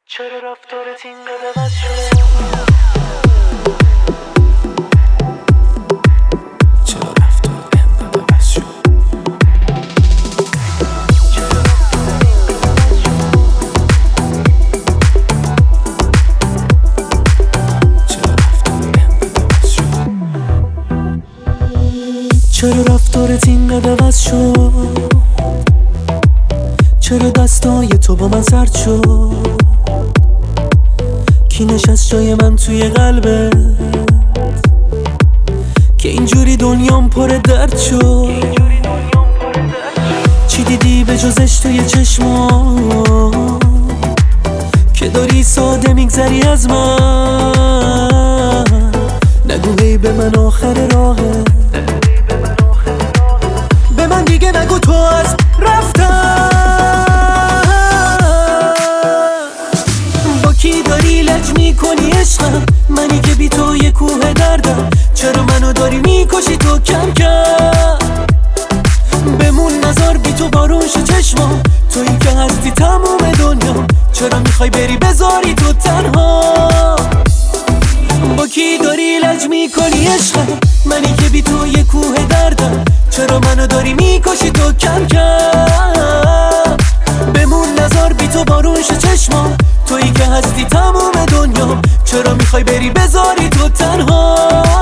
چرا رفتارت اینقدر عوض شده؟ چرا رفتارت اینقدر عوض شد؟ چرا رفتارت اینقدر عوض شد؟ چرا دستای تو با من سرد شد؟ کی نشست جای من توی قلبت که اینجوری دنیام پر درد شد؟ چی دیدی به جزش توی چشمام که داری ساده میگذری از من؟ نگو هی به من آخر راهه، به من دیگه نگو تو از رفتن. با کی داری لج میکنی عشقم؟ منی که بی تو یه کوه دردم. چرا منو داری میکشی تو کم کم؟ بمون نزار بی تو بارون شه چشمام، تویی که هستی تموم دنیا. چرا میخوای بری بذاری تو تنها؟ با کی داری لج میکنی عشقم؟ منی که بی تو یه کوه دردم. چرا منو داری میکشی تو کم کم؟ بمون نزار بی تو بارون شه چشمام، تویی که هستی تموم دنیا. چرا میخوای بری بذاری تو تنها؟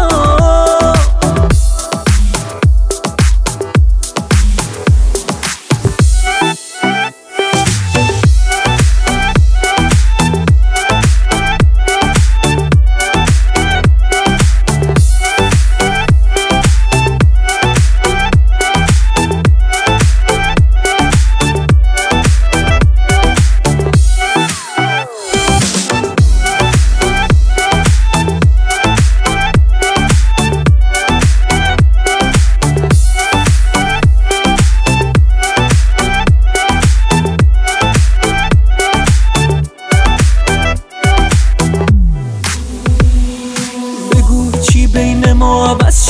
بین ما عوض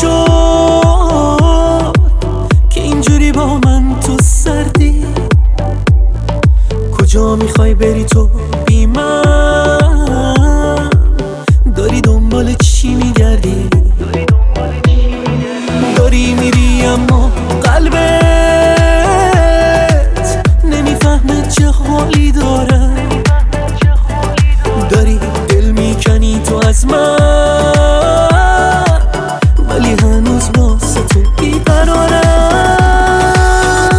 شد که اینجوری با من تو سردی. کجا میخوای بری تو بی من؟ داری دنبال چی میگردی؟ داری میری اما قلبت نمیفهمه چه حالی داره. داری دل میکنی تو از من، ولی هنوز واسه تو بیقرارم.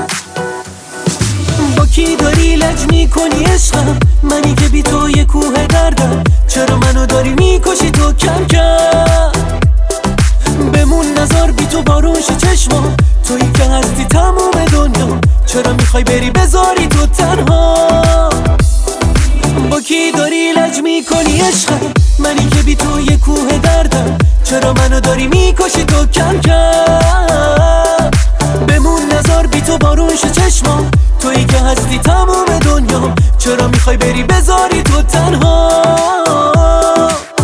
با کی داری لج میکنی عشقم؟ منی که بی تو یه کوه دردم. چرا منو داری میکشی تو کم کم؟ بمون نزار بی تو بارون شه چشمام، تویی که هستی تموم دنیا. چرا میخوای بری بذاری تو تنها؟ با کی داری لج میکنی عشقم؟ منی که بی تو یه کوه دردم. چرا منو داری میکشی تو کم کم؟ بمون نزار بی تو بارون شه چشمام، تویی که هستی تموم دنیا. چرا میخوای بری بذاری تو تنها؟